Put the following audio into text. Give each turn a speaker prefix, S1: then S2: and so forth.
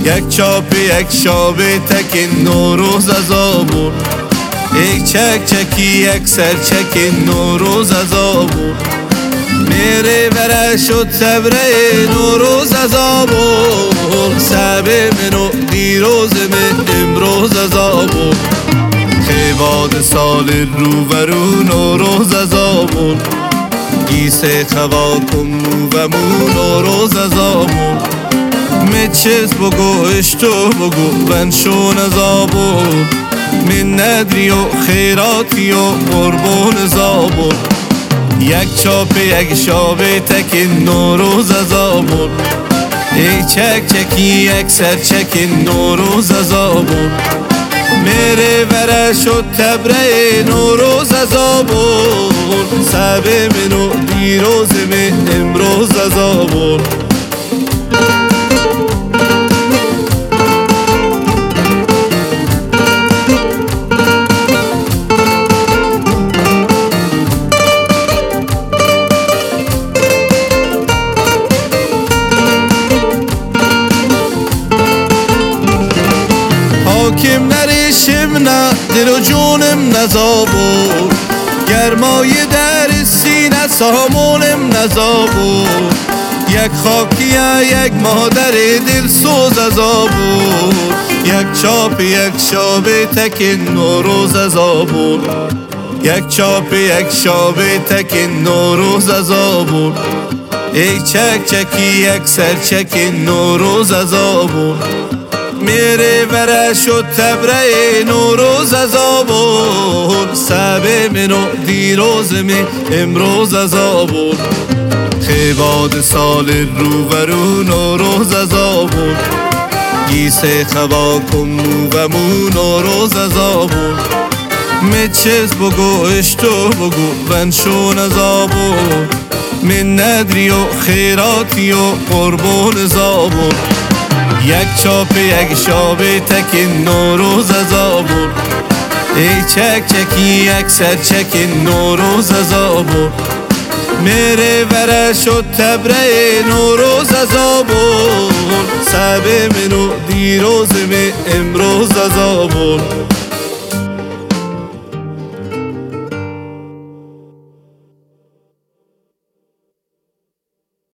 S1: یک چاپ یک شاب تک نوروز از آبون، یک چک چکی یک سر چک نوروز از آبون، میره بره شد صبره نوروز از آبون، سبه منو دیروز من امروز از آبون، خیباد سال رو برو نوروز از آبون، گیسه خوا کن مو و مو نوروز از آبون، میچز بگو اشتو بگو بنشون از آبون، من ندری و خیراتی و قربون از آبون، یک چاپ یک شابه تک نوروز از آبون، یک چک چکی یک سر چک نوروز از آبون، میره بره شد تبره نوروز از آبون، سبه منو دیروز من امروز از آبون. حاکم نریشم نه دل و جونم نزابون، گرمای در سینه سامونم نزابون، یک خاکیه یک مادر دل سوز از آبون، یک چاپ یک شابه تک نوروز از آبون، یک چاپ یک شابه تک نوروز از آبون، یک چک چکی یک سر چک نوروز از آبون، میره بره شد تبره نوروز از آبون، سبه منو دیروز من امروز از آبون، خیباد سال رو برو نوروز از آبون، گیسه خوا کن مو و مو نوروز از آبون، میچز بگو اشتو بگو بنشون از آبون، من ندری و خیراتی و قربون از آبون، یک چاپ یک شابه تک نوروز از آبون، یک چک چکی یک سر چک نوروز از آبون، میره بره شد تبره نوروز از آبون، سبه منو دیروز من امروز از آبون.